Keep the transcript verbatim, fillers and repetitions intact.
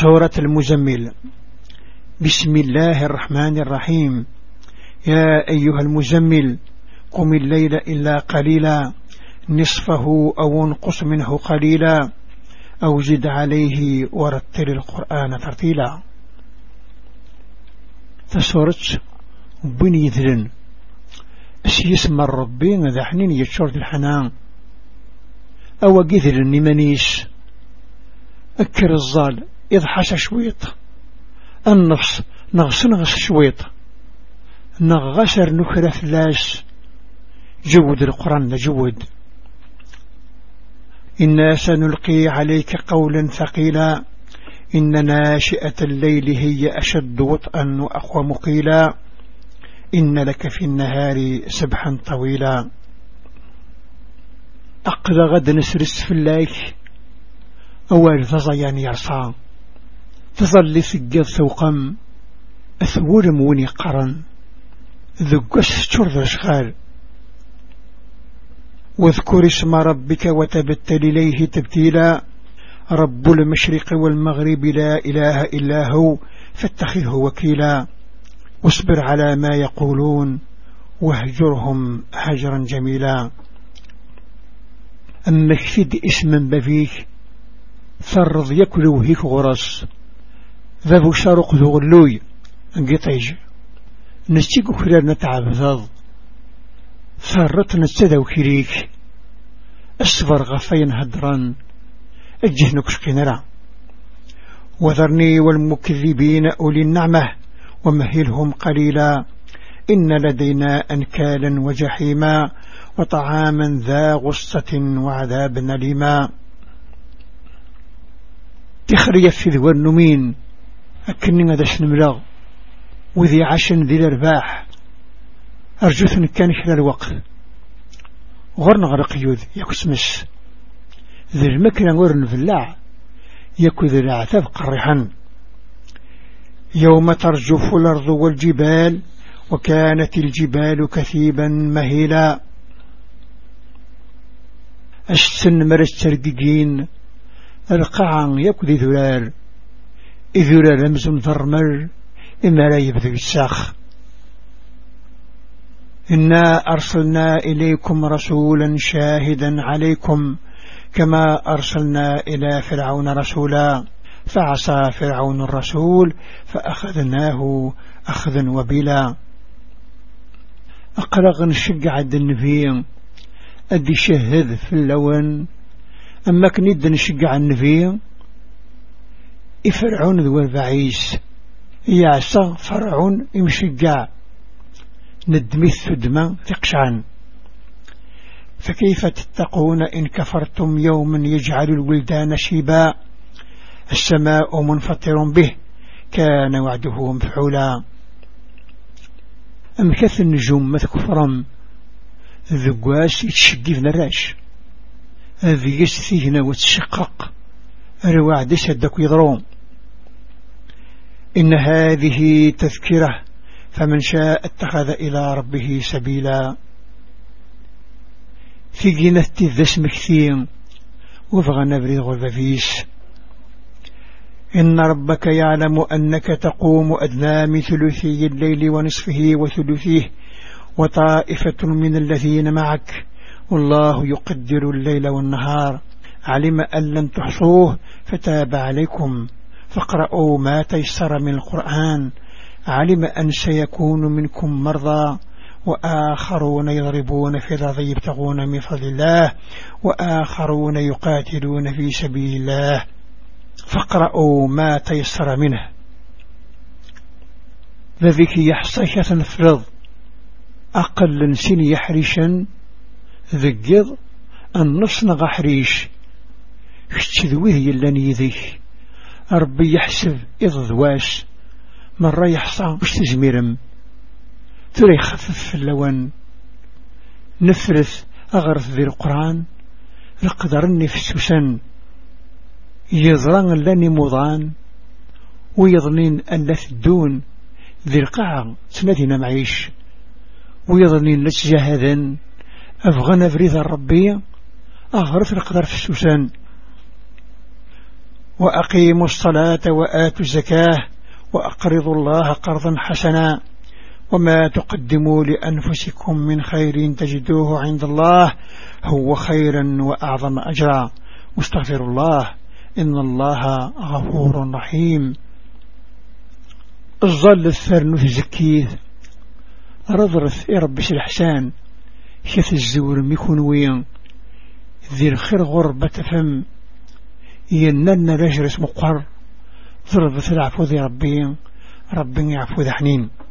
سورة المزمل. بسم الله الرحمن الرحيم. يا أيها المزمل قم الليل إلا قليلا نصفه أو انقص منه قليلا أو زد عليه ورتل القرآن ترتيلا. تسورة بني ذلن اسم الربي ذا حنين يتشرد الحنان أو قذل النمانيس أكر الظال إذ حش شويط النفس نغس نغس شويط نغسر نكرة فلاس جود القرآن لجود. إنا سنلقي عليك قولا ثقيلا إن ناشئة الليل هي أشد وطئا وأقوى مقيلا إن لك في النهار سبحا طويلا. أقل غد نسرس في الليل أول ضزيان يرصى تظل ثقل ثوقم أثور موني قرن ذقس تشرد أشغال واذكر اسم ربك وتبتل إليه تبتيلا رب المشرق والمغرب لا إله إلا هو فاتخذه وكيلا واصبر على ما يقولون واهجرهم هجرا جميلا. أما اكفد اسما بفيك فرض يكل وهيك غرس ذا شارق ذو غلوي انقطيج نستيق كلار نتعب ذاض فرط نستدو كريك أصفر غفين هدران أجه نكشق نرى وذرني والمكذبين أولي النعمة ومهلهم قليلا إن لدينا أنكالا وجحيما وطعاما ذا غصة وعذابا أليما. تخري في ذو النمين أكني هذا شنملاغ وذي عشن ذي الأرباح أرجوثن كان خلال الوقت غرن غرق يوذ يكسمس ذي المكنة غرن فلاع يكو ذي العتاب قرحا يوم ترجف الأرض والجبال وكانت الجبال كثيبا مهيلا. السن مرسترقين القاع يكو ذي ذلال إذ ذلال رمز ذرمل إما لا يبذل الساخ. إنا أرسلنا إليكم رسولا شاهدا عليكم كما أرسلنا إلى فرعون رسولا فعصى فرعون الرسول فأخذناه أخذا وبلا. أقرغ نشجع النبي أدي شهد في اللون أما كنيد نشجع النبي إفرعون ذو البعيس يعصى فرعون يمشجع ندمث دما تقشعن فكيف تتقون إن كفرتم يوما يجعل الولدان شيبا السماء منفطر به كان وعده مفعولا. أمكث النجوم مثكفرم ذقواس يتشقي في نراش هذه يستثيهنا وتشقق الوعد سدك يضرون. إن هذه تذكرة فمن شاء اتخذ إلى ربه سبيلا. في جنة الذسم كثير وفغى نبري غرفيس. إن ربك يعلم أنك تقوم أدنى من ثلثي الليل ونصفه وثلثيه وطائفة من الذين معك والله يقدر الليل والنهار علم أن لن تحصوه فتاب عليكم فاقرأوا ما تيسر من القرآن علم أن سيكون منكم مرضى وآخرون يضربون في الأرض يبتغون من فضل الله وآخرون يقاتلون في سبيل الله فاقرأوا ما تيسر منه. ذلك يحصيك تنفرض أقل سن يحرشا ذقض النص نغحريش اشتذوه يلاني ذيك ربي يحسب إذ ذواش مرة يحصى وش تزميرم ترى يخفف في اللون نفرث أغرث ذي القرآن لقدرني في السوسن يضران لاني مضان ويظنين أن لا تدون ذي القاع سندنا معيش ويظنين لتجاهذا أفغان فريض الربية أغرث القدر في السوسن وأقيموا الصلاة وآتوا الزكاة وأقرضوا الله قرضا حسنا وما تقدموا لأنفسكم من خير تجدوه عند الله هو خيرا وأعظم أجرا واستغفروا الله إن الله غفور رحيم. الظل الثرن في زكيه رضرث إربش الحسان شث الزور ميكونوين ذي الخير غربة فم ينن رجرس مقر ضربة العفو ذي ربي ربي يعفو ذي حنين.